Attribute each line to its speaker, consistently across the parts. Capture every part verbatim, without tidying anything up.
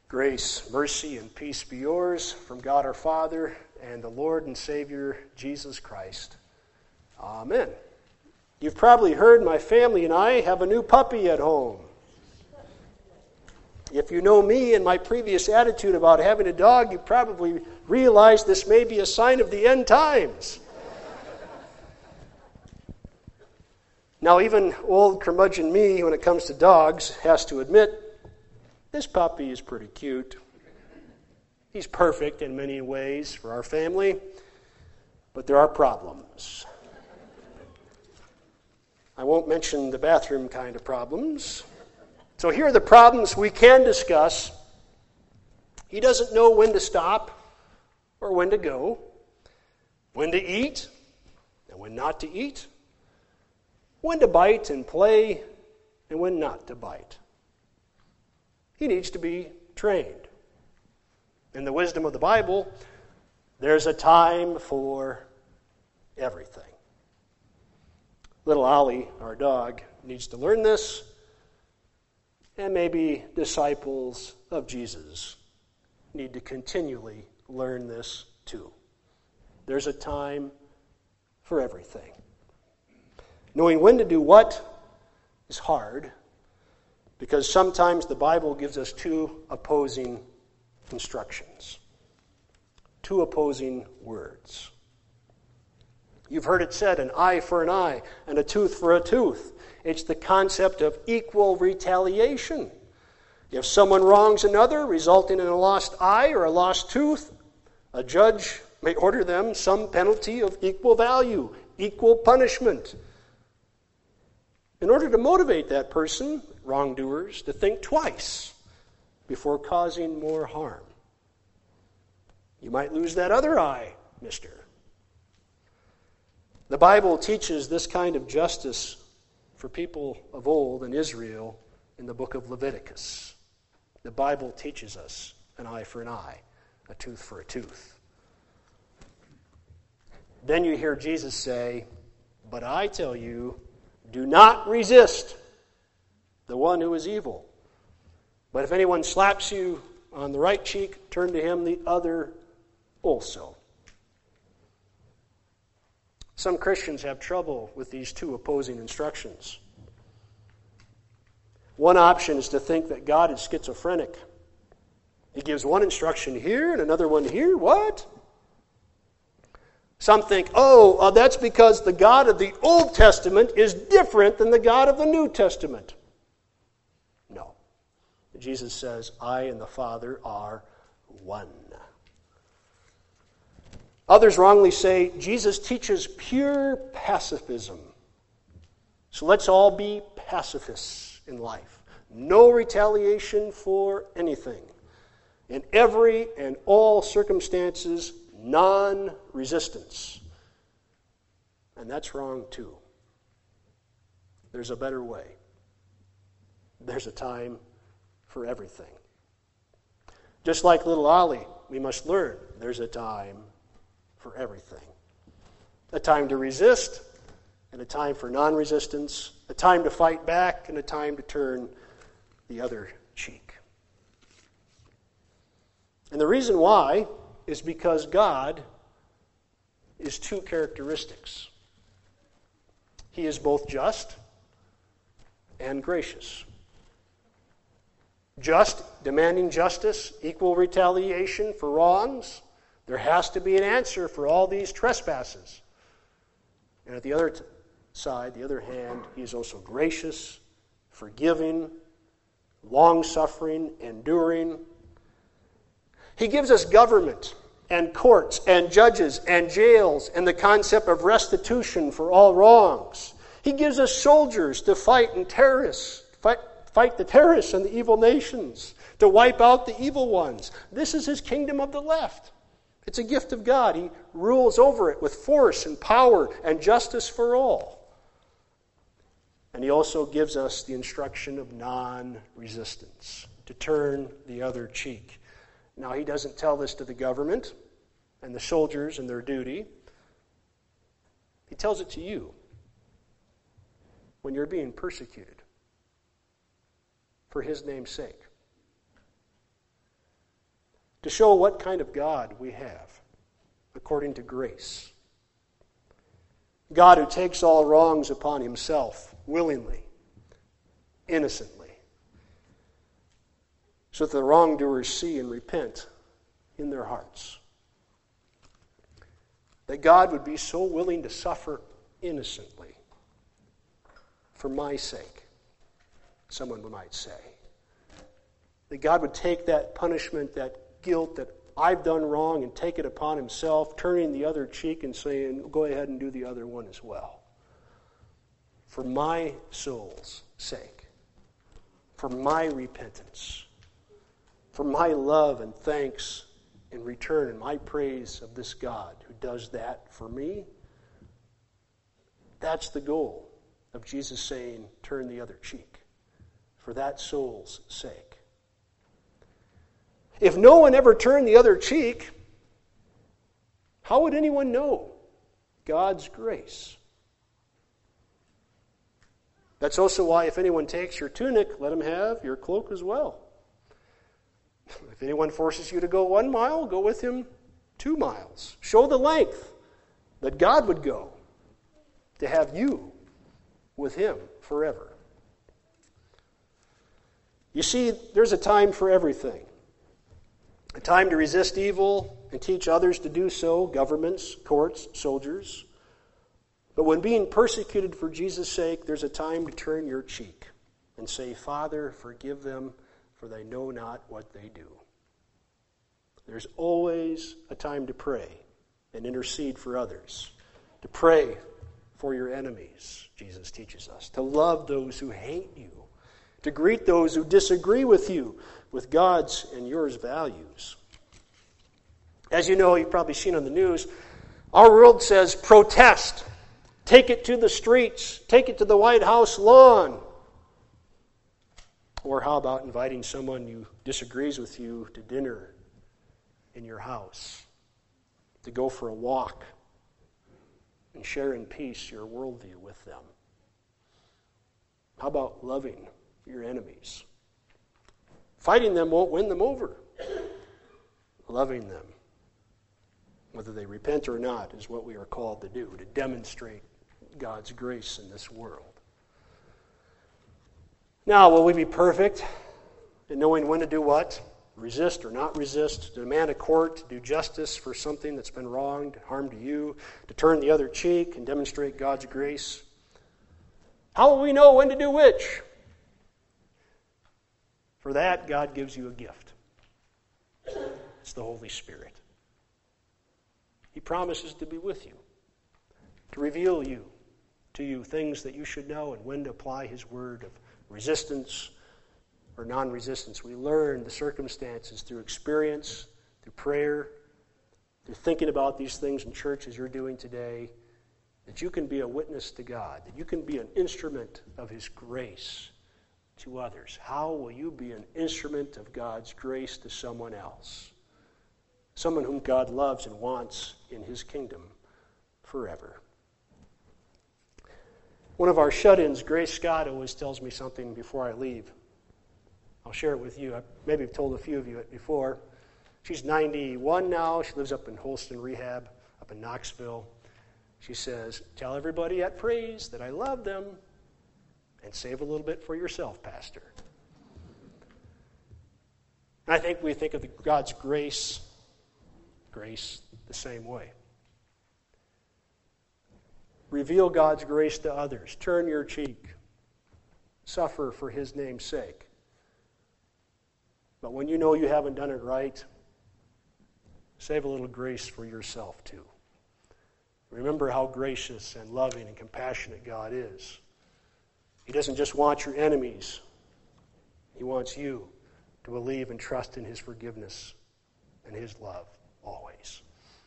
Speaker 1: Grace, mercy, and peace be yours from God our Father and the Lord and Savior Jesus Christ. Amen. You've probably heard my family and I have a new puppy at home. If you know me and my previous attitude about having a dog, you probably realize this may be a sign of the end times. Now, even old curmudgeon me, when it comes to dogs, has to admit, this puppy is pretty cute. He's perfect in many ways for our family, but there are problems. I won't mention the bathroom kind of problems. So here are the problems we can discuss. He doesn't know when to stop or when to go, when to eat and when not to eat, when to bite and play and when not to bite. He needs to be trained. In the wisdom of the Bible, there's a time for everything. Little Ollie, our dog, needs to learn this, and maybe disciples of Jesus need to continually learn this too. There's a time for everything. Knowing when to do what is hard, because sometimes the Bible gives us two opposing instructions, two opposing words. You've heard it said, an eye for an eye and a tooth for a tooth. It's the concept of equal retaliation. If someone wrongs another, resulting in a lost eye or a lost tooth, a judge may order them some penalty of equal value, equal punishment, in order to motivate that person, wrongdoers, to think twice before causing more harm. You might lose that other eye, mister. The Bible teaches this kind of justice for people of old in Israel in the book of Leviticus. The Bible teaches us an eye for an eye, a tooth for a tooth. Then you hear Jesus say, "But I tell you, do not resist the one who is evil. But if anyone slaps you on the right cheek, turn to him the other also." Some Christians have trouble with these two opposing instructions. One option is to think that God is schizophrenic. He gives one instruction here and another one here. What? Some think, oh, uh, that's because the God of the Old Testament is different than the God of the New Testament. No. Jesus says, I and the Father are one. Others wrongly say Jesus teaches pure pacifism. So let's all be pacifists in life. No retaliation for anything. In every and all circumstances, non-resistance. And that's wrong too. There's a better way. There's a time for everything. Just like little Ollie, we must learn there's a time for everything. A time to resist and a time for non-resistance. A time to fight back and a time to turn the other cheek. And the reason why is because God is two characteristics. He is both just and gracious. Just, demanding justice, equal retaliation for wrongs. There has to be an answer for all these trespasses. And at the other t- side, the other hand, he is also gracious, forgiving, long-suffering, enduring. He gives us government and courts and judges and jails and the concept of restitution for all wrongs. He gives us soldiers to fight and terrorists, fight, fight the terrorists and the evil nations, to wipe out the evil ones. This is his kingdom of the left. It's a gift of God. He rules over it with force and power and justice for all. And he also gives us the instruction of non-resistance, to turn the other cheek. Now, he doesn't tell this to the government and the soldiers and their duty. He tells it to you when you're being persecuted for his name's sake. to show what kind of God we have, according to grace. God who takes all wrongs upon himself, willingly, innocently, so that the wrongdoers see and repent in their hearts. That God would be so willing to suffer innocently for my sake, someone might say. That God would take that punishment, that guilt that I've done wrong, and take it upon himself, turning the other cheek and saying, go ahead and do the other one as well. For my soul's sake, for my repentance, for my love and thanks in return and my praise of this God who does that for me. That's the goal of Jesus saying, turn the other cheek, for that soul's sake. If no one ever turned the other cheek, how would anyone know God's grace? That's also why if anyone takes your tunic, let him have your cloak as well. If anyone forces you to go one mile, go with him two miles. Show the length that God would go to have you with him forever. You see, there's a time for everything. A time to resist evil and teach others to do so, governments, courts, soldiers. But when being persecuted for Jesus' sake, there's a time to turn your cheek and say, Father, forgive them, for they know not what they do. There's always a time to pray and intercede for others, to pray for your enemies, Jesus teaches us, to love those who hate you, to greet those who disagree with you with God's and yours values. As you know, you've probably seen on the news, our world says protest. Take it to the streets. Take it to the White House lawn. Or how about inviting someone who disagrees with you to dinner in your house, to go for a walk and share in peace your worldview with them? How about loving your enemies? Fighting them won't win them over. Loving them, whether they repent or not, is what we are called to do, to demonstrate God's grace in this world. Now, will we be perfect in knowing when to do what? Resist or not resist, to demand a court, to do justice for something that's been wronged, harm to you, to turn the other cheek and demonstrate God's grace? How will we know when to do which? For that, God gives you a gift. It's the Holy Spirit. He promises to be with you, to reveal you to you things that you should know and when to apply his word of resistance or non-resistance. We learn the circumstances through experience, through prayer, through thinking about these things in church as you're doing today, that you can be a witness to God, that you can be an instrument of his grace to others. How will you be an instrument of God's grace to someone else? Someone whom God loves and wants in his kingdom forever. One of our shut-ins, Grace Scott, always tells me something before I leave. I'll share it with you. I maybe I've told a few of you it before. She's ninety-one now. She lives up in Holston Rehab, up in Knoxville. She says, tell everybody at Praise that I love them and save a little bit for yourself, Pastor. And I think we think of the God's grace, grace the same way. Reveal God's grace to others. Turn your cheek. Suffer for his name's sake. But when you know you haven't done it right, save a little grace for yourself too. Remember how gracious and loving and compassionate God is. He doesn't just want your enemies. He wants you to believe and trust in his forgiveness and his love always.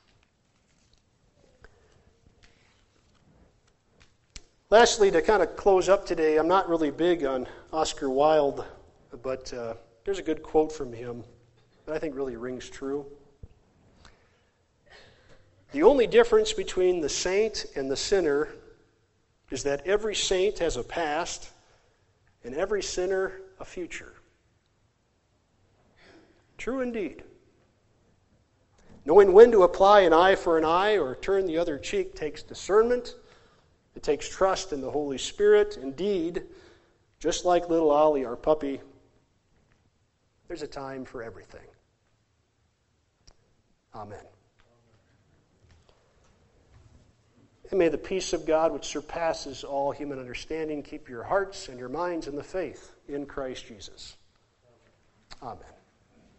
Speaker 1: Lastly, to kind of close up today, I'm not really big on Oscar Wilde, but uh, there's a good quote from him that I think really rings true. The only difference between the saint and the sinner is that every saint has a past and every sinner a future. True indeed. Knowing when to apply an eye for an eye or turn the other cheek takes discernment. It takes trust in the Holy Spirit. Indeed, just like little Ollie, our puppy, there's a time for everything. Amen. And may the peace of God, which surpasses all human understanding, keep your hearts and your minds in the faith in Christ Jesus. Amen.